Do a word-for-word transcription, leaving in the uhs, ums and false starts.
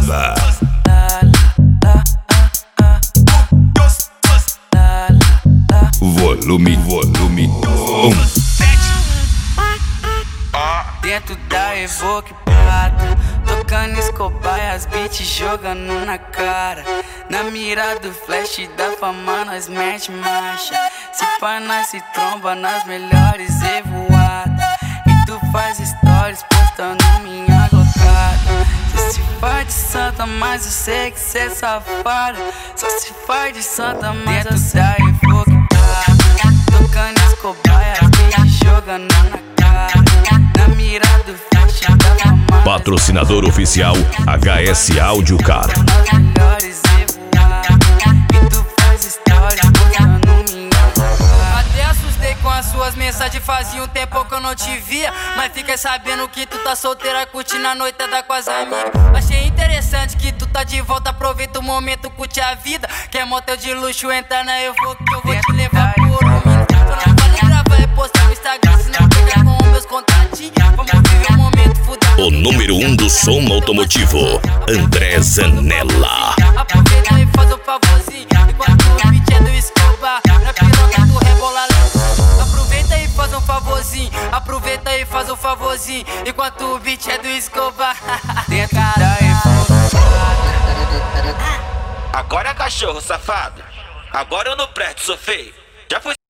Samba. Volume, volume um. Dentro da Evoque Prata, tocando Escobar e as beats jogando na cara. Na mira do flash da fama nós mete marcha. Se pá nós se tromba nas melhores evoadas. E tu faz stories postando minha glocada. Cê se faz de santa, mas eu sei que cê é safada. Só se faz de santa, mas eu sei da Evoque Prata, tocando Escobar e as beats jogando na cara. Na mira do flash da fama. Patrocinador oficial H S Audio Car. Até assustei com as suas mensagens, fazia um tempo que eu não te via. Mas fiquei sabendo que tu tá solteira, curtindo a noitada com as amigas. Achei interessante que tu tá de volta, aproveita o momento, curte a vida. Quer motel de luxo, entra na Evoque que eu vou te levar por um minuto. Só não vale gravar e postar no Instagram, senão pega com meus contatinhos. Vamos viver um momento fudado. O número um do som automotivo, André Zanella. Aproveita e faz um favorzinho, enquanto o beat é do Escobar. Na piroca tu rebola lá. Aproveita e faz um favorzinho, aproveita e faz um favorzinho, enquanto o beat é do Escobar. Dentro da Agora é cachorro, safado. Agora eu não presto, sou feio. Já fui